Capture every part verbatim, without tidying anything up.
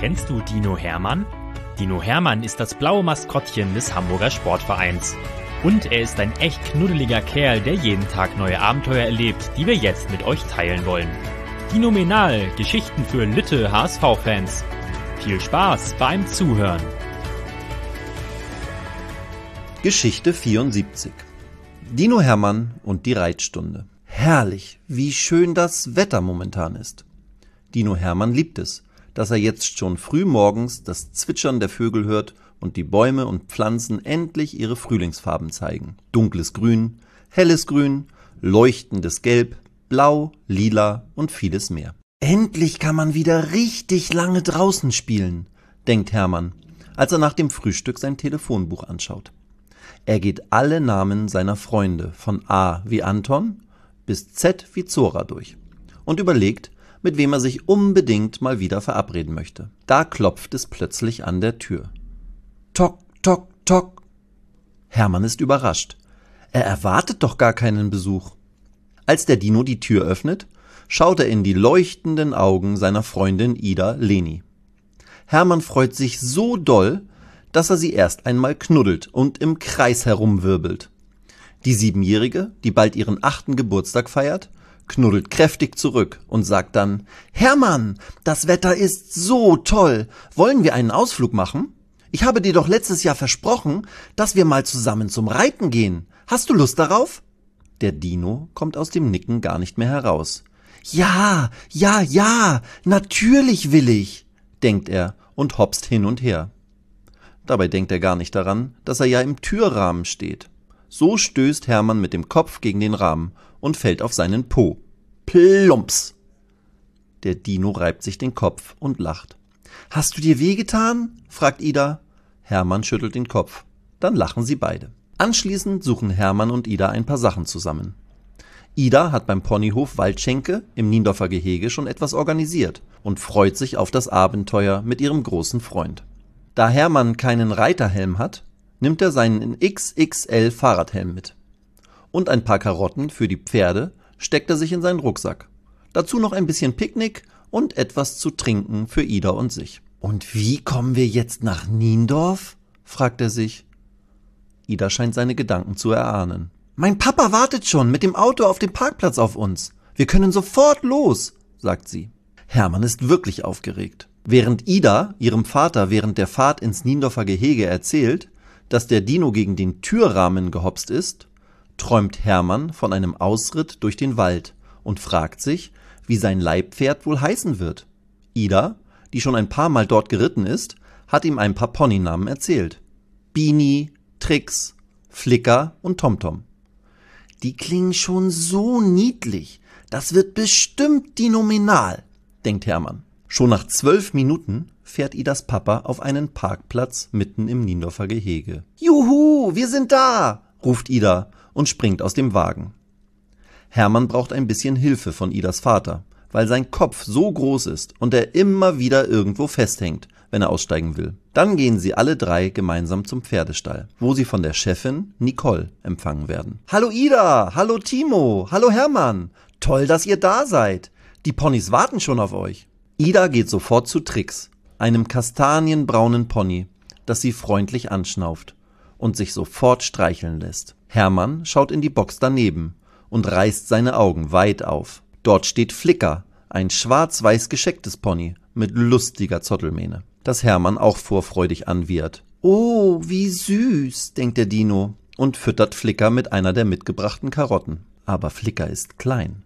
Kennst du Dino Hermann? Dino Hermann ist das blaue Maskottchen des Hamburger Sportvereins. Und er ist ein echt knuddeliger Kerl, der jeden Tag neue Abenteuer erlebt, die wir jetzt mit euch teilen wollen. Dinomenal, Geschichten für Lütte H S V-Fans. Viel Spaß beim Zuhören. Geschichte vierundsiebzig. Dino Hermann und die Reitstunde. Herrlich, wie schön das Wetter momentan ist. Dino Hermann liebt es, dass er jetzt schon früh morgens das Zwitschern der Vögel hört und die Bäume und Pflanzen endlich ihre Frühlingsfarben zeigen. Dunkles Grün, helles Grün, leuchtendes Gelb, Blau, Lila und vieles mehr. Endlich kann man wieder richtig lange draußen spielen, denkt Hermann, als er nach dem Frühstück sein Telefonbuch anschaut. Er geht alle Namen seiner Freunde von A wie Anton bis Z wie Zora durch und überlegt, mit wem er sich unbedingt mal wieder verabreden möchte. Da klopft es plötzlich an der Tür. Tok, tok, tok. Hermann ist überrascht. Er erwartet doch gar keinen Besuch. Als der Dino die Tür öffnet, schaut er in die leuchtenden Augen seiner Freundin Ida Leni. Hermann freut sich so doll, dass er sie erst einmal knuddelt und im Kreis herumwirbelt. Die Siebenjährige, die bald ihren achten Geburtstag feiert, knuddelt kräftig zurück und sagt dann: Hermann, das Wetter ist so toll. Wollen wir einen Ausflug machen? Ich habe dir doch letztes Jahr versprochen, dass wir mal zusammen zum Reiten gehen. Hast du Lust darauf? Der Dino kommt aus dem Nicken gar nicht mehr heraus. Ja, ja, ja, natürlich will ich, denkt er und hopst hin und her. Dabei denkt er gar nicht daran, dass er ja im Türrahmen steht. So stößt Hermann mit dem Kopf gegen den Rahmen und fällt auf seinen Po. Plumps! Der Dino reibt sich den Kopf und lacht. Hast du dir wehgetan? Fragt Ida. Hermann schüttelt den Kopf. Dann lachen sie beide. Anschließend suchen Hermann und Ida ein paar Sachen zusammen. Ida hat beim Ponyhof Waldschenke im Niendorfer Gehege schon etwas organisiert und freut sich auf das Abenteuer mit ihrem großen Freund. Da Hermann keinen Reiterhelm hat, nimmt er seinen X X L Fahrradhelm mit. Und ein paar Karotten für die Pferde steckt er sich in seinen Rucksack. Dazu noch ein bisschen Picknick und etwas zu trinken für Ida und sich. Und wie kommen wir jetzt nach Niendorf? Fragt er sich. Ida scheint seine Gedanken zu erahnen. Mein Papa wartet schon mit dem Auto auf dem Parkplatz auf uns. Wir können sofort los, sagt sie. Hermann ist wirklich aufgeregt. Während Ida ihrem Vater während der Fahrt ins Niendorfer Gehege erzählt, dass der Dino gegen den Türrahmen gehopst ist, träumt Hermann von einem Ausritt durch den Wald und fragt sich, wie sein Leihpferd wohl heißen wird. Ida, die schon ein paar Mal dort geritten ist, hat ihm ein paar Ponynamen erzählt. Bini, Trix, Flicker und Tomtom. Die klingen schon so niedlich. Das wird bestimmt dinominal, denkt Hermann. Schon nach zwölf Minuten fährt Idas Papa auf einen Parkplatz mitten im Niendorfer Gehege. Juhu, wir sind da, ruft Ida und springt aus dem Wagen. Hermann braucht ein bisschen Hilfe von Idas Vater, weil sein Kopf so groß ist und er immer wieder irgendwo festhängt, wenn er aussteigen will. Dann gehen sie alle drei gemeinsam zum Pferdestall, wo sie von der Chefin Nicole empfangen werden. Hallo Ida, hallo Timo, hallo Hermann, toll, dass ihr da seid. Die Ponys warten schon auf euch. Ida geht sofort zu Trix, einem kastanienbraunen Pony, das sie freundlich anschnauft und sich sofort streicheln lässt. Hermann schaut in die Box daneben und reißt seine Augen weit auf. Dort steht Flicker, ein schwarz-weiß geschecktes Pony mit lustiger Zottelmähne, das Hermann auch vorfreudig anwiehert. Oh, wie süß, denkt der Dino und füttert Flicker mit einer der mitgebrachten Karotten. Aber Flicker ist klein.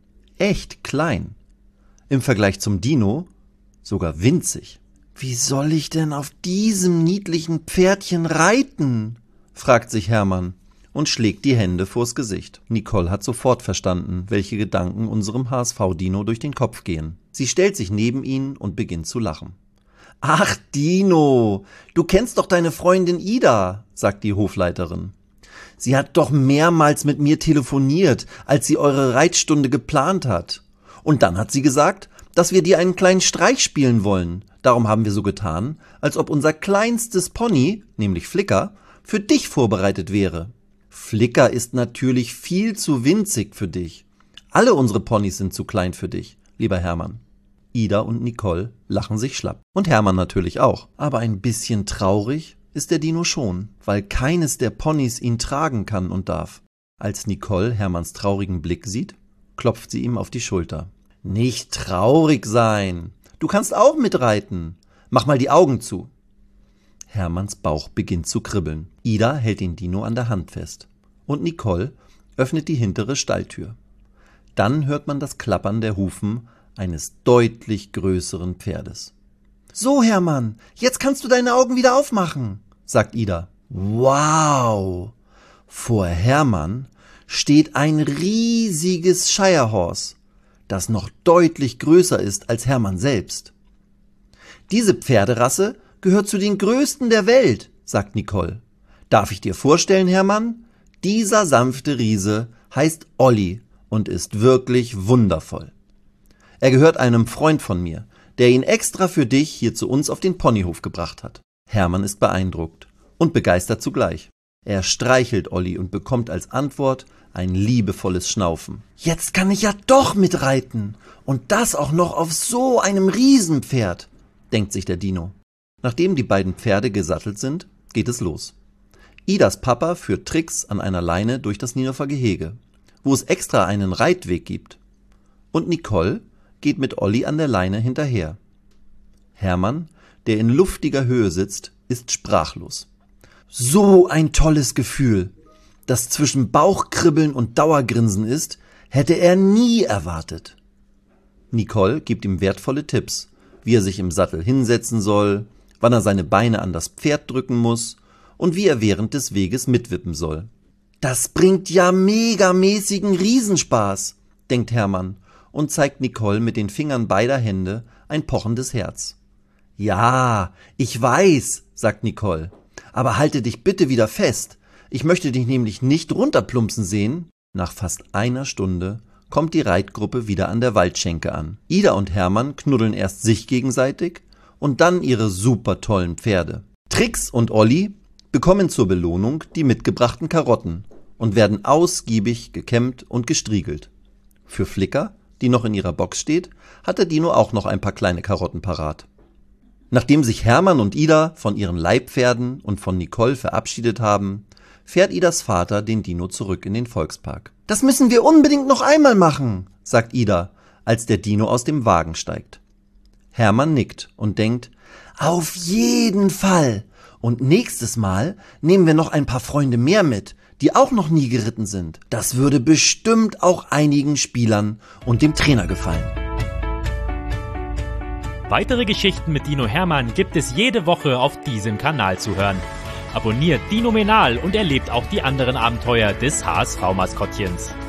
Echt klein. Im Vergleich zum Dino sogar winzig. Wie soll ich denn auf diesem niedlichen Pferdchen reiten? Fragt sich Hermann und schlägt die Hände vors Gesicht. Nicole hat sofort verstanden, welche Gedanken unserem H S V-Dino durch den Kopf gehen. Sie stellt sich neben ihn und beginnt zu lachen. Ach Dino, du kennst doch deine Freundin Ida, sagt die Hofleiterin. Sie hat doch mehrmals mit mir telefoniert, als sie eure Reitstunde geplant hat. Und dann hat sie gesagt, dass wir dir einen kleinen Streich spielen wollen. Darum haben wir so getan, als ob unser kleinstes Pony, nämlich Flicker, für dich vorbereitet wäre. Flicker ist natürlich viel zu winzig für dich. Alle unsere Ponys sind zu klein für dich, lieber Hermann. Ida und Nicole lachen sich schlapp. Und Hermann natürlich auch. Aber ein bisschen traurig ist der Dino schon, weil keines der Ponys ihn tragen kann und darf. Als Nicole Hermanns traurigen Blick sieht, klopft sie ihm auf die Schulter. Nicht traurig sein. Du kannst auch mitreiten. Mach mal die Augen zu. Hermanns Bauch beginnt zu kribbeln. Ida hält den Dino an der Hand fest. Und Nicole öffnet die hintere Stalltür. Dann hört man das Klappern der Hufen eines deutlich größeren Pferdes. So, Hermann, jetzt kannst du deine Augen wieder aufmachen, sagt Ida. Wow! Vor Hermann steht ein riesiges Shire Horse, das noch deutlich größer ist als Hermann selbst. Diese Pferderasse gehört zu den größten der Welt, sagt Nicole. Darf ich dir vorstellen, Hermann? Dieser sanfte Riese heißt Olli und ist wirklich wundervoll. Er gehört einem Freund von mir, der ihn extra für dich hier zu uns auf den Ponyhof gebracht hat. Hermann ist beeindruckt und begeistert zugleich. Er streichelt Olli und bekommt als Antwort ein liebevolles Schnaufen. Jetzt kann ich ja doch mitreiten und das auch noch auf so einem Riesenpferd, denkt sich der Dino. Nachdem die beiden Pferde gesattelt sind, geht es los. Idas Papa führt Trix an einer Leine durch das Nienhofer Gehege, wo es extra einen Reitweg gibt. Und Nicole geht mit Olli an der Leine hinterher. Hermann, der in luftiger Höhe sitzt, ist sprachlos. So ein tolles Gefühl, das zwischen Bauchkribbeln und Dauergrinsen ist, hätte er nie erwartet. Nicole gibt ihm wertvolle Tipps, wie er sich im Sattel hinsetzen soll, wann er seine Beine an das Pferd drücken muss und wie er während des Weges mitwippen soll. Das bringt ja megamäßigen Riesenspaß, denkt Hermann und zeigt Nicole mit den Fingern beider Hände ein pochendes Herz. Ja, ich weiß, sagt Nicole, aber halte dich bitte wieder fest. Ich möchte dich nämlich nicht runterplumpsen sehen. Nach fast einer Stunde kommt die Reitgruppe wieder an der Waldschenke an. Ida und Hermann knuddeln erst sich gegenseitig und dann ihre super tollen Pferde. Trix und Olli bekommen zur Belohnung die mitgebrachten Karotten und werden ausgiebig gekämmt und gestriegelt. Für Flicker, die noch in ihrer Box steht, hat der Dino auch noch ein paar kleine Karotten parat. Nachdem sich Hermann und Ida von ihren Leihpferden und von Nicole verabschiedet haben, fährt Idas Vater den Dino zurück in den Volkspark. Das müssen wir unbedingt noch einmal machen, sagt Ida, als der Dino aus dem Wagen steigt. Hermann nickt und denkt, auf jeden Fall. Und nächstes Mal nehmen wir noch ein paar Freunde mehr mit, die auch noch nie geritten sind. Das würde bestimmt auch einigen Spielern und dem Trainer gefallen. Weitere Geschichten mit Dino Hermann gibt es jede Woche auf diesem Kanal zu hören. Abonniert Dinomenal und erlebt auch die anderen Abenteuer des H S V-Maskottchens.